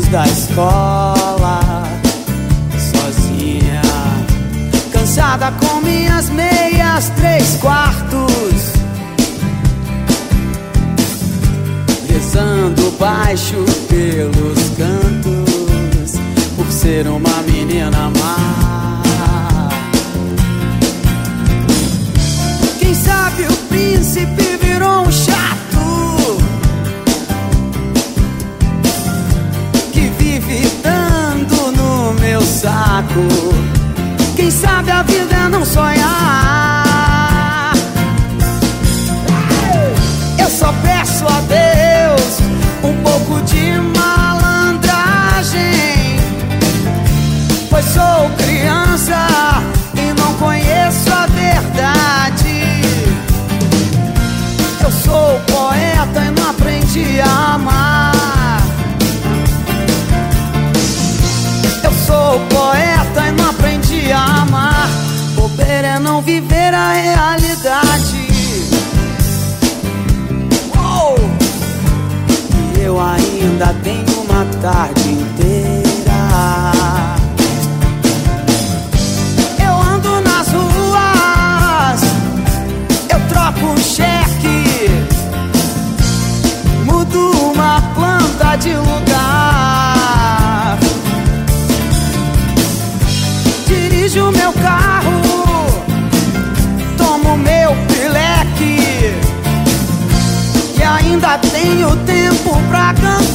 da escola, sozinha, cansada com minhas meias 3/4, rezando baixo pelos cantos, por ser uma menina má. Quem sabe o príncipe virou um chato que vive dando no meu saco. Quem sabe a vida é não sonhar. Eu só peço a Deus um pouco de malandragem, pois sou criança e não conheço a verdade. Eu sou poeta e não aprendi a amar. Eu sou poeta e não aprendi a amar. Bobeira é não viver a realidade. E eu ainda tenho uma tarde inteira. Eu ando nas ruas, eu troco um cheque, mudo uma planta de lugar, dirijo meu carro, tomo meu pileque e ainda tenho tempo pra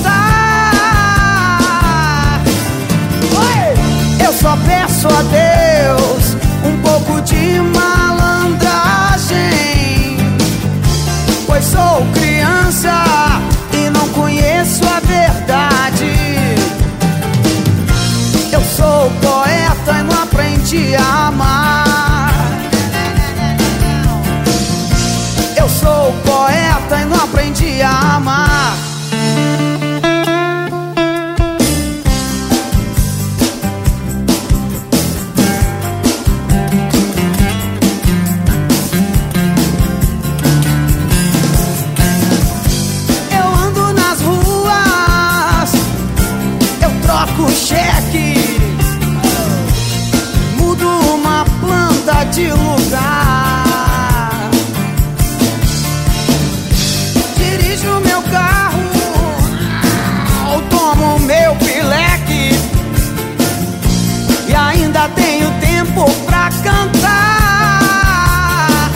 cantar. Eu só peço a Deus um pouco de malandragem, pois sou criança e não conheço a verdade. Eu sou poeta e não aprendi a amar. Eu sou poeta e não aprendi a amar. Eu ando nas ruas, eu troco cheque, mudo uma planta de lugar, dirijo meu carro, tomo meu pileque e ainda tenho tempo pra cantar.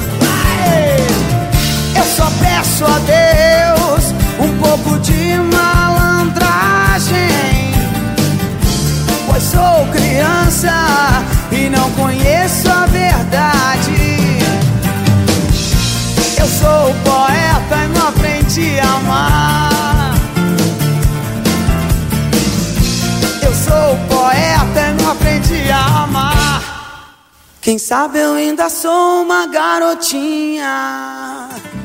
Eu só peço a Deus um pouco de malandragem, pois sou criança e não conheço a verdade. Eu sou poeta e não aprendi a amar. Eu sou poeta e não aprendi a amar. Quem sabe eu ainda sou uma garotinha.